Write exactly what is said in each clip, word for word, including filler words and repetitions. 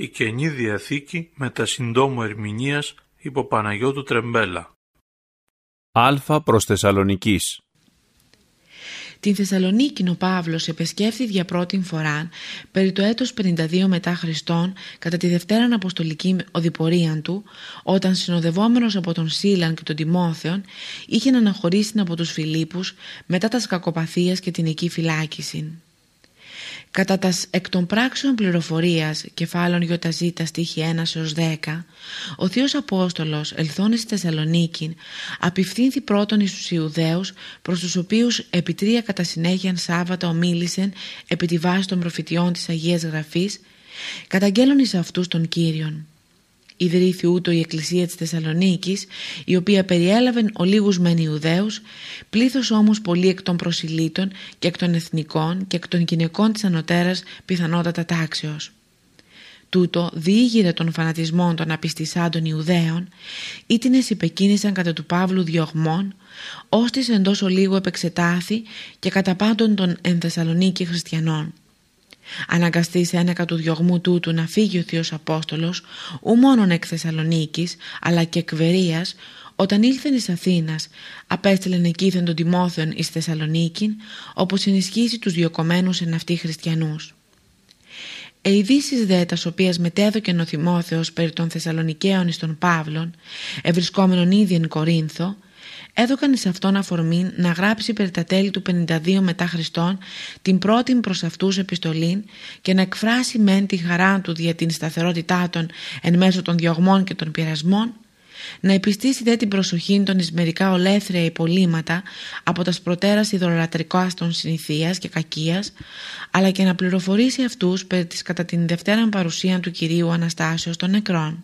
Η Καινή Διαθήκη μετά συντόμου ερμηνείας υπό Παναγιώτου Τρεμπέλα. Α προς Θεσσαλονικής. Την Θεσσαλονίκη ο Παύλος επεσκέφθη για πρώτη φορά περί το έτος πενήντα δύο μετά Χριστόν κατά τη Δευτέραν Αποστολική οδηπορία του, όταν συνοδευόμενος από τον Σίλαν και τον Τιμόθεον είχε να αναχωρήσει από τους Φιλίππους μετά τας κακοπαθίας και την εκεί φυλάκιση. Κατά τας εκ των πράξεων πληροφορίας, κεφάλων Ιωταζήτα στίχη ένα έως δέκα, ο Θείος Απόστολος ελθόν στη Θεσσαλονίκη απευθύνθη πρώτον εις τους Ιουδαίους, προς τους οποίους επί τρία κατά συνέχεια Σάββατα ομίλησεν επί τη βάση των προφητιών της Αγίας Γραφής, καταγγέλων εις αυτούς των Κύριων. Ιδρύθη ούτω η Εκκλησία της Θεσσαλονίκης, η οποία περιέλαβεν ολίγους μεν Ιουδαίους, πλήθος όμως πολύ εκ των προσιλήτων και εκ των εθνικών και εκ των γυναικών της ανωτέρας πιθανότατα τάξεως. Τούτο διήγηρε των φανατισμών των απιστησάντων Ιουδαίων, ήτινες υπεκίνησαν κατά του Παύλου διωγμών, ώστις εντός ολίγου επεξετάθη και κατά πάντων των εν Θεσσαλονίκη χριστιανών. Αναγκαστή σε ένεκα του διωγμού τούτου να φύγει ο Θείος Απόστολος, ου μόνον εκ Θεσσαλονίκης, αλλά και εκ Βερίας, όταν ήλθεν εις Αθήνας, απέστειλεν εκείθεν τον Τιμόθεον εις Θεσσαλονίκην, όπως ενισχύσει τους διωκομένους εν αυτοί χριστιανούς. Εειδήσεις δε τας οποίας μετέδωκεν ο Τιμόθεος περί των Θεσσαλονικαίων εις των Παύλων, ευρισκόμενον ήδη εν Κορίνθο, έδωκαν εις αυτόν αφορμήν να γράψει περί τα τέλη του πενήντα δύο μετά Χριστόν την πρώτη προς αυτούς επιστολήν και να εκφράσει μεν τη χαρά του δια την σταθερότητά των εν μέσω των διωγμών και των πειρασμών, να επιστήσει δε την προσοχή των εις μερικά ολέθρια υπολείμματα από τας προτέρας ιδωλολατρικάς των συνηθίας και κακίας, αλλά και να πληροφορήσει αυτούς περί της κατά την Δευτέραν παρουσία του Κυρίου Αναστάσεως των νεκρών.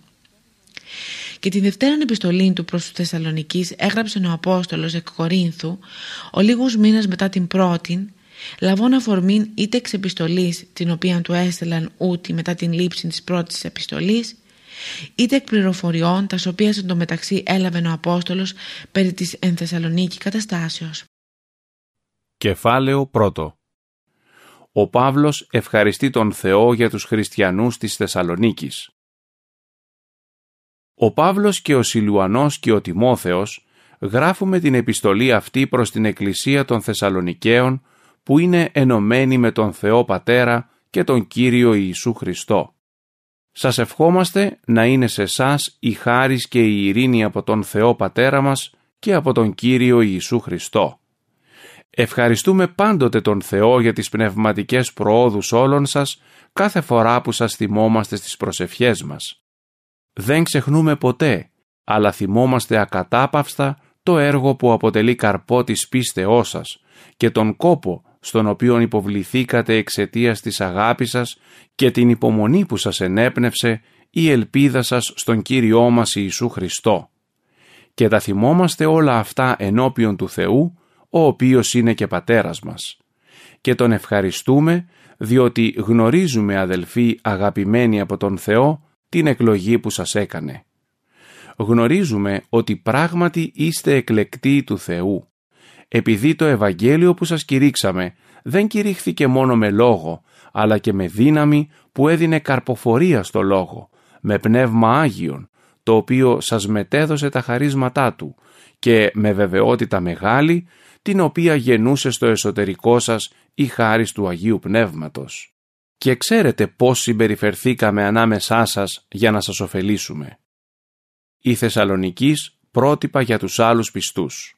Και τη Δευτέραν επιστολή του προς τους Θεσσαλονικής έγραψε ο Απόστολος εκ Κορίνθου, ο λίγους μήνες μετά την πρώτην, λαβών αφορμήν είτε εξ επιστολής την οποία του έστελαν ούτι μετά την λήψη της πρώτης επιστολής, είτε εκ πληροφοριών τας οποίες εν τω μεταξύ έλαβε ο Απόστολος περί της εν Θεσσαλονίκη καταστάσεως. Κεφάλαιο πρώτο. Ο Παύλος ευχαριστεί τον Θεό για τους χριστιανούς της Θεσσαλονίκης. Ο Παύλος και ο Σιλουανός και ο Τιμόθεος γράφουμε την επιστολή αυτή προς την Εκκλησία των Θεσσαλονικαίων που είναι ενωμένη με τον Θεό Πατέρα και τον Κύριο Ιησού Χριστό. Σας ευχόμαστε να είναι σε σας η χάρις και η ειρήνη από τον Θεό Πατέρα μας και από τον Κύριο Ιησού Χριστό. Ευχαριστούμε πάντοτε τον Θεό για τις πνευματικές προόδους όλων σας κάθε φορά που σας θυμόμαστε στις προσευχές μας. Δεν ξεχνούμε ποτέ, αλλά θυμόμαστε ακατάπαυστα το έργο που αποτελεί καρπό της πίστεώς σας και τον κόπο στον οποίο υποβληθήκατε εξαιτίας της αγάπης σας και την υπομονή που σας ενέπνευσε η ελπίδα σας στον Κύριό μας Ιησού Χριστό. Και τα θυμόμαστε όλα αυτά ενώπιον του Θεού, ο οποίος είναι και Πατέρας μας. Και τον ευχαριστούμε διότι γνωρίζουμε, αδελφοί αγαπημένοι από τον Θεό, την εκλογή που σας έκανε. Γνωρίζουμε ότι πράγματι είστε εκλεκτοί του Θεού, επειδή το Ευαγγέλιο που σας κηρύξαμε δεν κηρύχθηκε μόνο με λόγο, αλλά και με δύναμη που έδινε καρποφορία στο λόγο, με πνεύμα Άγιον, το οποίο σας μετέδωσε τα χαρίσματά του και με βεβαιότητα μεγάλη, την οποία γεννούσε στο εσωτερικό σας η χάρις του Αγίου Πνεύματος. Και ξέρετε πώς συμπεριφερθήκαμε ανάμεσά σας για να σας ωφελήσουμε. Η Θεσσαλονικής πρότυπα για τους άλλους πιστούς.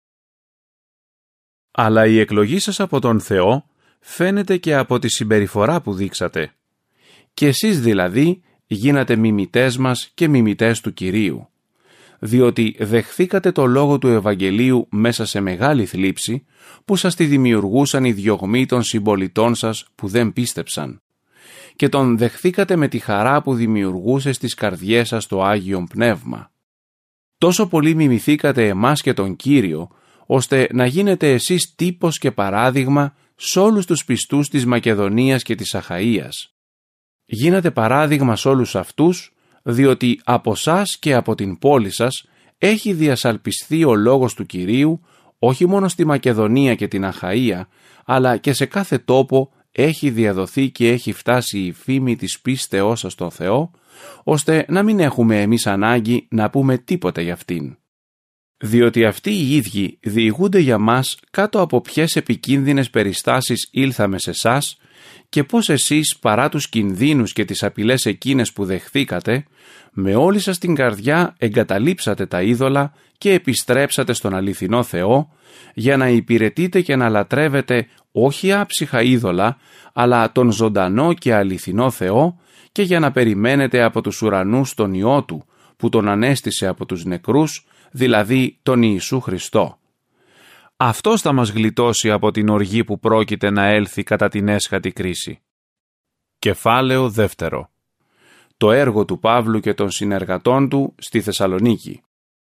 Αλλά η εκλογή σας από τον Θεό φαίνεται και από τη συμπεριφορά που δείξατε. Και εσείς δηλαδή γίνατε μιμητές μας και μιμητές του Κυρίου, διότι δεχθήκατε το λόγο του Ευαγγελίου μέσα σε μεγάλη θλίψη που σας τη δημιουργούσαν οι διωγμοί των συμπολιτών σας που δεν πίστεψαν, και τον δεχθήκατε με τη χαρά που δημιουργούσε στις καρδιές σας το Άγιον Πνεύμα. Τόσο πολύ μιμηθήκατε εμάς και τον Κύριο, ώστε να γίνετε εσείς τύπος και παράδειγμα σ' όλους τους πιστούς της Μακεδονίας και της Αχαΐας. Γίνατε παράδειγμα σ' όλους αυτούς, διότι από σας και από την πόλη σας έχει διασαλπισθεί ο λόγος του Κυρίου, όχι μόνο στη Μακεδονία και την Αχαΐα, αλλά και σε κάθε τόπο έχει διαδοθεί και έχει φτάσει η φήμη της πίστεώς σας στον Θεό, ώστε να μην έχουμε εμείς ανάγκη να πούμε τίποτα για αυτήν. Διότι αυτοί οι ίδιοι διηγούνται για μας κάτω από ποιες επικίνδυνες περιστάσεις ήλθαμε σε εσάς και πώς εσείς παρά τους κινδύνους και τις απειλές εκείνες που δεχθήκατε, με όλη σας την καρδιά εγκαταλείψατε τα είδωλα και επιστρέψατε στον αληθινό Θεό για να υπηρετείτε και να λατρεύετε όχι άψυχα είδωλα, αλλά τον ζωντανό και αληθινό Θεό και για να περιμένετε από τους ουρανούς τον Υιό Του που τον ανέστησε από τους νεκρούς, δηλαδή τον Ιησού Χριστό. Αυτός θα μας γλιτώσει από την οργή που πρόκειται να έλθει κατά την έσχατη κρίση. Κεφάλαιο δεύτερο. Το έργο του Παύλου και των συνεργατών του στη Θεσσαλονίκη.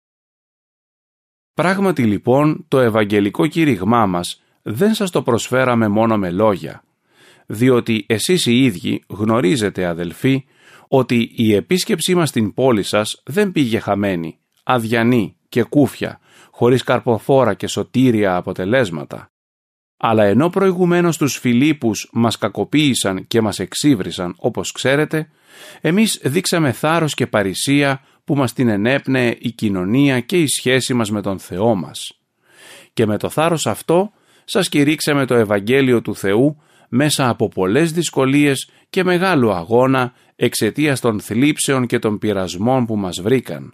Πράγματι λοιπόν το ευαγγελικό κήρυγμά μας δεν σας το προσφέραμε μόνο με λόγια, διότι εσείς οι ίδιοι γνωρίζετε αδελφοί ότι η επίσκεψή μας στην πόλη σας δεν πήγε χαμένη, αδιανή και κούφια, χωρίς καρποφόρα και σωτήρια αποτελέσματα. Αλλά ενώ προηγουμένως τους Φιλίππους μας κακοποίησαν και μας εξύβρισαν, όπως ξέρετε, εμείς δείξαμε θάρρος και παρησία που μας την ενέπνεε η κοινωνία και η σχέση μας με τον Θεό μας. Και με το θάρρος αυτό σας κηρύξαμε το Ευαγγέλιο του Θεού μέσα από πολλές δυσκολίες και μεγάλο αγώνα εξαιτίας των θλίψεων και των πειρασμών που μας βρήκαν.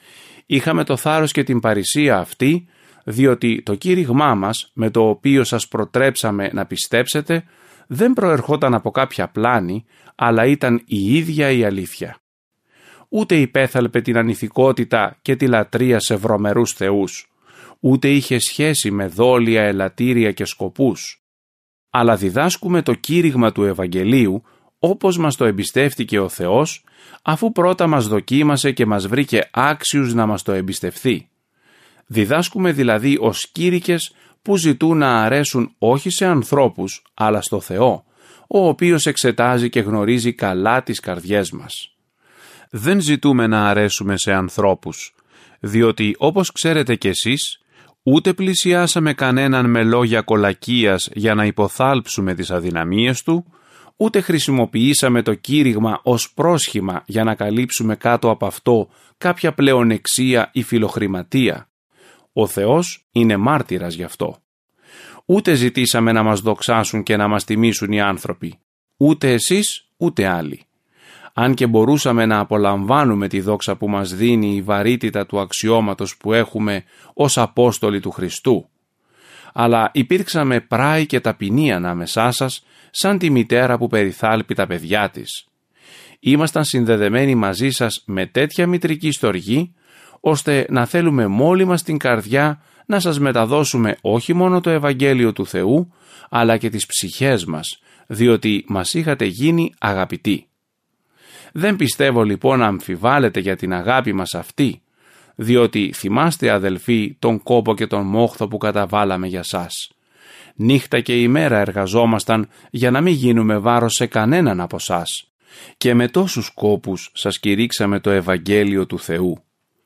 Είχαμε το θάρρος και την παρησία αυτή, διότι το κήρυγμά μας, με το οποίο σας προτρέψαμε να πιστέψετε, δεν προερχόταν από κάποια πλάνη, αλλά ήταν η ίδια η αλήθεια. Ούτε υπέθαλπε την ανηθικότητα και τη λατρεία σε βρωμερούς θεούς, ούτε είχε σχέση με δόλια, ελαττήρια και σκοπούς. Αλλά διδάσκουμε το κήρυγμα του Ευαγγελίου, όπως μας το εμπιστεύτηκε ο Θεός, αφού πρώτα μας δοκίμασε και μας βρήκε άξιους να μας το εμπιστευθεί. Διδάσκουμε δηλαδή ως κήρυκες που ζητούν να αρέσουν όχι σε ανθρώπους, αλλά στο Θεό, ο οποίος εξετάζει και γνωρίζει καλά τις καρδιές μας. Δεν ζητούμε να αρέσουμε σε ανθρώπους, διότι όπως ξέρετε κι εσείς, ούτε πλησιάσαμε κανέναν με λόγια κολακίας για να υποθάλψουμε τις αδυναμίες του, ούτε χρησιμοποιήσαμε το κήρυγμα ως πρόσχημα για να καλύψουμε κάτω από αυτό κάποια πλεονεξία ή φιλοχρηματία. Ο Θεός είναι μάρτυρας γι' αυτό. Ούτε ζητήσαμε να μας δοξάσουν και να μας τιμήσουν οι άνθρωποι, ούτε εσείς ούτε άλλοι. Αν και μπορούσαμε να απολαμβάνουμε τη δόξα που μας δίνει η βαρύτητα του αξιώματος που έχουμε ως Απόστολοι του Χριστού. Αλλά υπήρξαμε πράοι και ταπεινοί ανάμεσά σας, σαν τη μητέρα που περιθάλπει τα παιδιά της. Ήμασταν συνδεδεμένοι μαζί σας με τέτοια μητρική στοργή, ώστε να θέλουμε μόλι μας την καρδιά να σας μεταδώσουμε όχι μόνο το Ευαγγέλιο του Θεού, αλλά και τις ψυχές μας, διότι μας είχατε γίνει αγαπητοί. Δεν πιστεύω λοιπόν να αμφιβάλλετε για την αγάπη μας αυτή, διότι θυμάστε αδελφοί τον κόπο και τον μόχθο που καταβάλαμε για σας. Νύχτα και ημέρα εργαζόμασταν για να μην γίνουμε βάρος σε κανέναν από σας και με τόσους κόπους σας κηρύξαμε το Ευαγγέλιο του Θεού.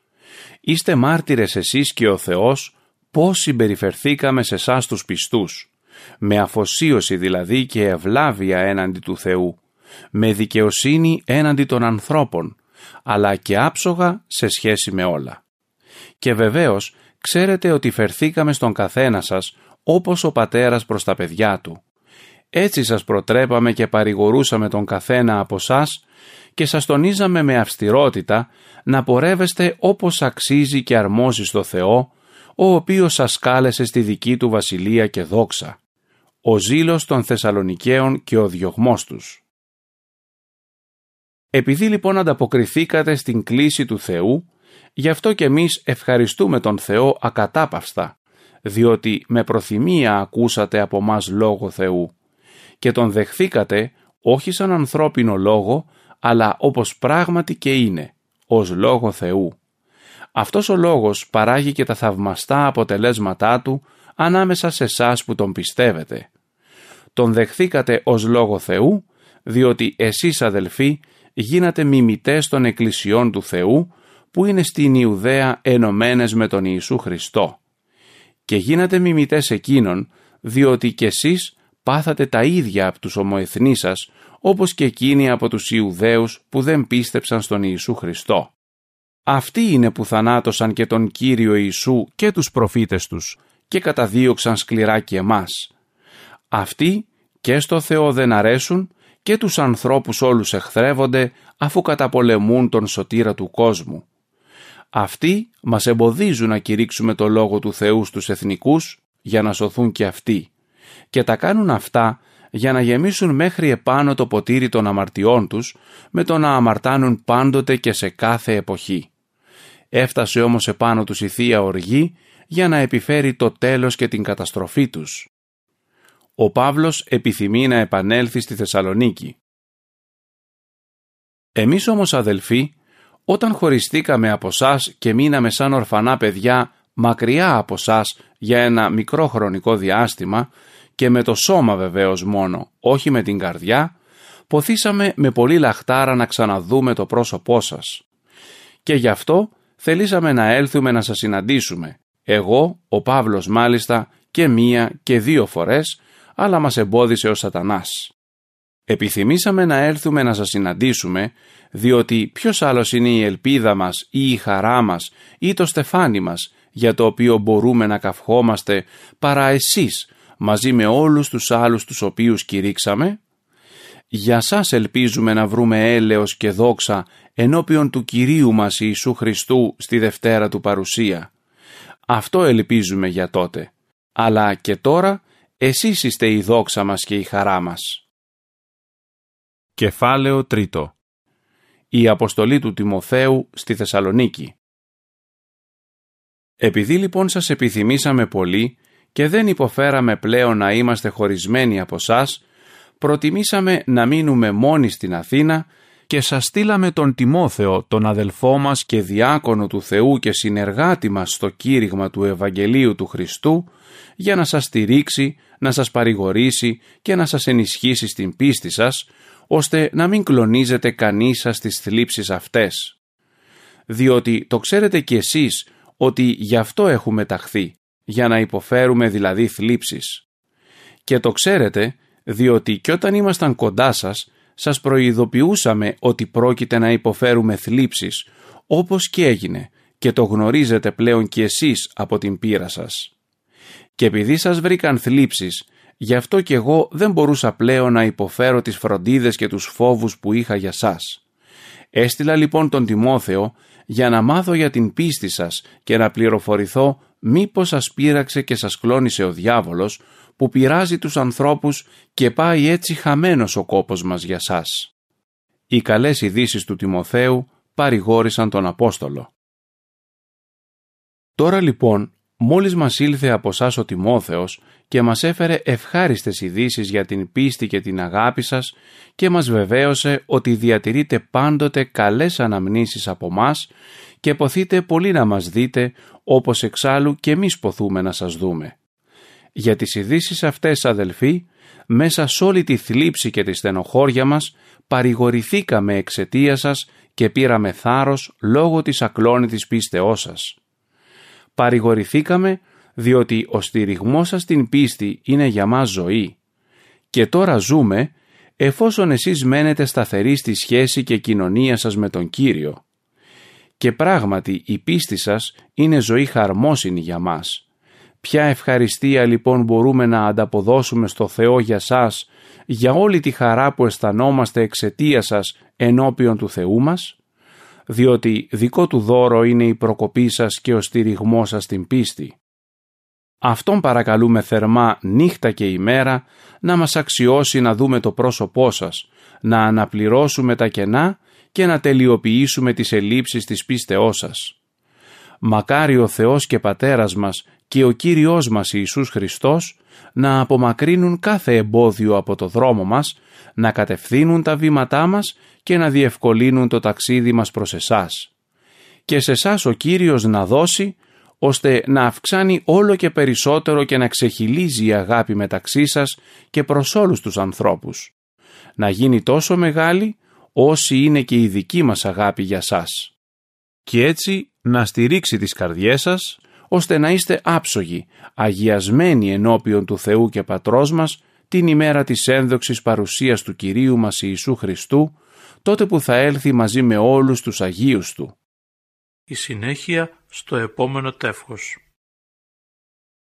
Είστε μάρτυρες εσείς και ο Θεός πώς συμπεριφερθήκαμε σε εσάς τους πιστούς, με αφοσίωση δηλαδή και ευλάβεια έναντι του Θεού, με δικαιοσύνη έναντι των ανθρώπων, αλλά και άψογα σε σχέση με όλα. Και βεβαίως ξέρετε ότι φερθήκαμε στον καθένα σας όπως ο πατέρας προς τα παιδιά του. Έτσι σας προτρέπαμε και παρηγορούσαμε τον καθένα από σας και σας τονίζαμε με αυστηρότητα να πορεύεστε όπως αξίζει και αρμόζει στο Θεό, ο οποίος σας κάλεσε στη δική του βασιλεία και δόξα. Ο ζήλος των Θεσσαλονικαίων και ο διωγμός τους. Επειδή λοιπόν ανταποκριθήκατε στην κλήση του Θεού, γι' αυτό και εμείς ευχαριστούμε τον Θεό ακατάπαυστα, διότι με προθυμία ακούσατε από μας λόγο Θεού και τον δεχθήκατε όχι σαν ανθρώπινο λόγο, αλλά όπως πράγματι και είναι, ως λόγο Θεού. Αυτός ο λόγος παράγει και τα θαυμαστά αποτελέσματά του ανάμεσα σε εσάς που τον πιστεύετε. Τον δεχθήκατε ως λόγο Θεού, διότι εσείς αδελφοί γίνατε μιμητές των εκκλησιών του Θεού που είναι στην Ιουδαία ενωμένες με τον Ιησού Χριστό. Και γίνατε μιμητές εκείνων, διότι κι εσείς πάθατε τα ίδια από τους ομοεθνείς σας, όπως και εκείνοι από τους Ιουδαίους που δεν πίστεψαν στον Ιησού Χριστό. Αυτοί είναι που θανάτωσαν και τον Κύριο Ιησού και τους προφήτες τους και καταδίωξαν σκληρά και εμάς. Αυτοί και στο Θεό δεν αρέσουν και τους ανθρώπους όλους εχθρεύονται, αφού καταπολεμούν τον σωτήρα του κόσμου. Αυτοί μας εμποδίζουν να κηρύξουμε το Λόγο του Θεού στους εθνικούς για να σωθούν και αυτοί, και τα κάνουν αυτά για να γεμίσουν μέχρι επάνω το ποτήρι των αμαρτιών τους με το να αμαρτάνουν πάντοτε και σε κάθε εποχή. Έφτασε όμως επάνω τους η Θεία Οργή για να επιφέρει το τέλος και την καταστροφή τους. Ο Παύλος επιθυμεί να επανέλθει στη Θεσσαλονίκη. Εμείς όμως, αδελφοί, όταν χωριστήκαμε από σας και μείναμε σαν ορφανά παιδιά μακριά από σας για ένα μικρό χρονικό διάστημα και με το σώμα βεβαίως μόνο, όχι με την καρδιά, ποθήσαμε με πολύ λαχτάρα να ξαναδούμε το πρόσωπό σας. Και γι' αυτό θελήσαμε να έλθουμε να σας συναντήσουμε, εγώ, ο Παύλος μάλιστα, και μία και δύο φορές, αλλά μας εμπόδισε ο Σατανάς. Επιθυμήσαμε να έλθουμε να σας συναντήσουμε, διότι ποιος άλλος είναι η ελπίδα μας ή η χαρά μας ή το στεφάνι μας, για το οποίο μπορούμε να καυχόμαστε, παρά εσείς, μαζί με όλους τους άλλους τους οποίους κηρύξαμε? Για σας ελπίζουμε να βρούμε έλεος και δόξα ενώπιον του Κυρίου μας Ιησού Χριστού στη Δευτέρα του παρουσία. Αυτό ελπίζουμε για τότε. Αλλά και τώρα εσείς είστε η δόξα μας και η χαρά μας. Κεφάλαιο τρίτο. Η αποστολή του Τιμοθέου στη Θεσσαλονίκη. Επειδή λοιπόν σας επιθυμήσαμε πολύ και δεν υποφέραμε πλέον να είμαστε χωρισμένοι από σας, προτιμήσαμε να μείνουμε μόνοι στην Αθήνα και σας στείλαμε τον Τιμόθεο, τον αδελφό μας και διάκονο του Θεού και συνεργάτη μας στο κήρυγμα του Ευαγγελίου του Χριστού, για να σας στηρίξει, να σας παρηγορήσει και να σας ενισχύσει στην πίστη σας, ώστε να μην κλονίζετε κανείς σας στις θλίψεις αυτές. Διότι το ξέρετε κι εσείς ότι γι' αυτό έχουμε ταχθεί, για να υποφέρουμε δηλαδή θλίψεις. Και το ξέρετε διότι κι όταν ήμασταν κοντά σας, σας προειδοποιούσαμε ότι πρόκειται να υποφέρουμε θλίψεις, όπως και έγινε, και το γνωρίζετε πλέον κι εσείς από την πείρα σας. Και επειδή σας βρήκαν θλίψεις, γι' αυτό κι εγώ δεν μπορούσα πλέον να υποφέρω τις φροντίδες και τους φόβους που είχα για σας. Έστειλα λοιπόν τον Τιμόθεο για να μάθω για την πίστη σας και να πληροφορηθώ μήπως σας πείραξε και σας κλώνησε ο διάβολος, που πειράζει τους ανθρώπους και πάει έτσι χαμένος ο κόπος μας για σας. Οι καλές ειδήσεις του Τιμοθέου παρηγόρησαν τον Απόστολο. Τώρα λοιπόν, μόλις μας ήλθε από σας ο Τιμόθεος και μας έφερε ευχάριστες ειδήσεις για την πίστη και την αγάπη σας και μας βεβαίωσε ότι διατηρείτε πάντοτε καλές αναμνήσεις από μας και ποθείτε πολύ να μας δείτε, όπως εξάλλου και εμείς ποθούμε να σας δούμε. Για τις ειδήσεις αυτές, αδελφοί, μέσα σ' όλη τη θλίψη και τη στενοχώρια μας, παρηγορηθήκαμε εξαιτία σας και πήραμε θάρρος λόγω της ακλόνητης πίστεώς σας. Παρηγορηθήκαμε διότι ο στηριγμός σας στην πίστη είναι για μας ζωή. Και τώρα ζούμε εφόσον εσείς μένετε σταθεροί στη σχέση και κοινωνία σας με τον Κύριο. Και πράγματι η πίστη σας είναι ζωή χαρμόσυνη για μας. Ποια ευχαριστία λοιπόν μπορούμε να ανταποδώσουμε στο Θεό για σας, για όλη τη χαρά που αισθανόμαστε εξαιτία σας ενώπιον του Θεού μας? Διότι δικό του δώρο είναι η προκοπή σας και ο στηριγμός σας στην πίστη. Αυτόν παρακαλούμε θερμά νύχτα και ημέρα να μας αξιώσει να δούμε το πρόσωπό σας, να αναπληρώσουμε τα κενά και να τελειοποιήσουμε τις ελλείψεις της πίστεώς σας. Μακάρι ο Θεός και Πατέρας μας και ο Κύριος μας Ιησούς Χριστός να απομακρύνουν κάθε εμπόδιο από το δρόμο μας, να κατευθύνουν τα βήματά μας και να διευκολύνουν το ταξίδι μας προς εσάς. Και σε εσάς ο Κύριος να δώσει, ώστε να αυξάνει όλο και περισσότερο και να ξεχυλίζει η αγάπη μεταξύ σας και προς όλους τους ανθρώπους. Να γίνει τόσο μεγάλη όσοι είναι και η δική μας αγάπη για σας. Και έτσι να στηρίξει τις καρδιές σας, ώστε να είστε άψογοι, αγιασμένοι ενώπιον του Θεού και Πατρός μας, την ημέρα της ένδοξης παρουσίας του Κυρίου μας Ιησού Χριστού, τότε που θα έλθει μαζί με όλους τους Αγίους Του. Η συνέχεια στο επόμενο τεύχος.